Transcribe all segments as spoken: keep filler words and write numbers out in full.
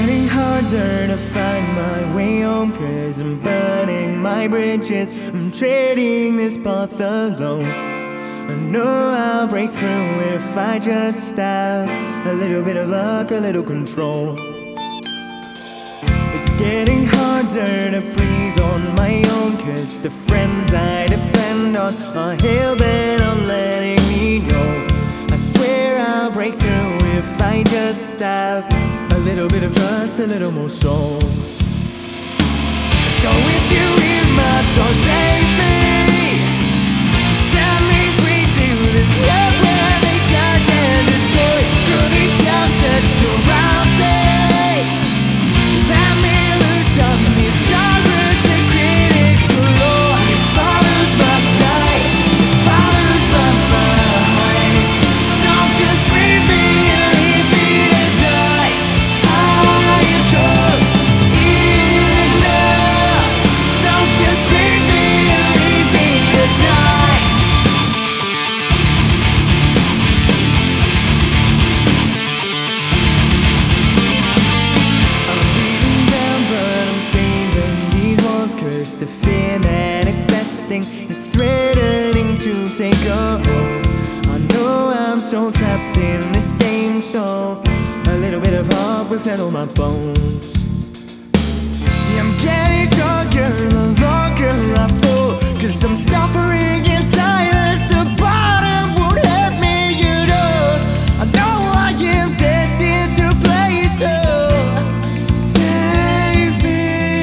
getting harder to find my way home, 'cause I'm burning my bridges, I'm treading this path alone. I know I'll break through if I just have a little bit of luck, a little control. It's getting harder to breathe on my own, 'cause the friends I depend on are hell-bent on letting me go. I swear I'll break through if I just have a little bit of trust, a little more soul. So if you hear my song, save me, set me free to this love where they judge and destroy. Through these sheltered surroundings, let me loose on these darkness and critics galore. If I lose my sight, if I lose my mind, don't just grieve me and leave me to die. I am strong enough. Don't just grieve me and leave me to die. I'm beaten down but I'm scaling these walls, 'cause the fear manifesting is threatening to take a hold. I know I'm so trapped in this game, so a little bit of hope will settle my bones. Yeah, I'm getting stronger the longer I fall, 'cause I'm suffering in silence. The bottom won't let me, you know. I know I am destined to play, so save me.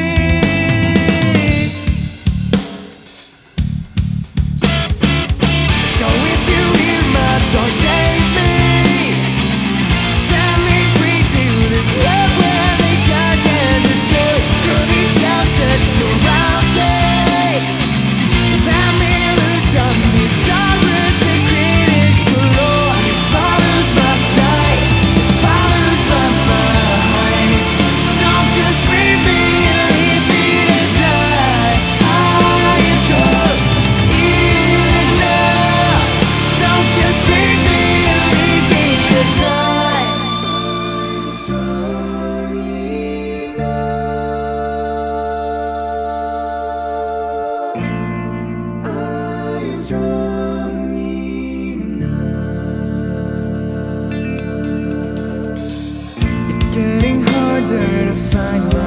So if you hear my song, save me, set me free to this love where they judge and destroy. Through these sheltered surroundings, let me loose on these darkness and critics galore. If I lose my sight, if I lose my mind, don't just grieve me and leave me to die. I am strong enough. Don't just grieve me and leave me to die. Strong enough. I am strong enough. It's getting harder to find